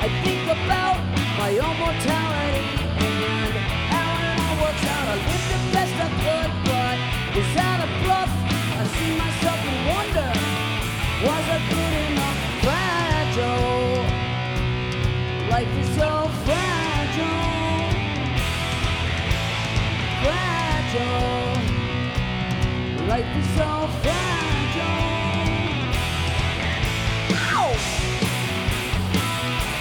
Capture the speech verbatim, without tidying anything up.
I think about my own mortality and how it all works out. I lived the best I could, but without a bluff, I see myself and wonder, was I good enough? Fragile, life is so fragile, fragile, life is so fragile.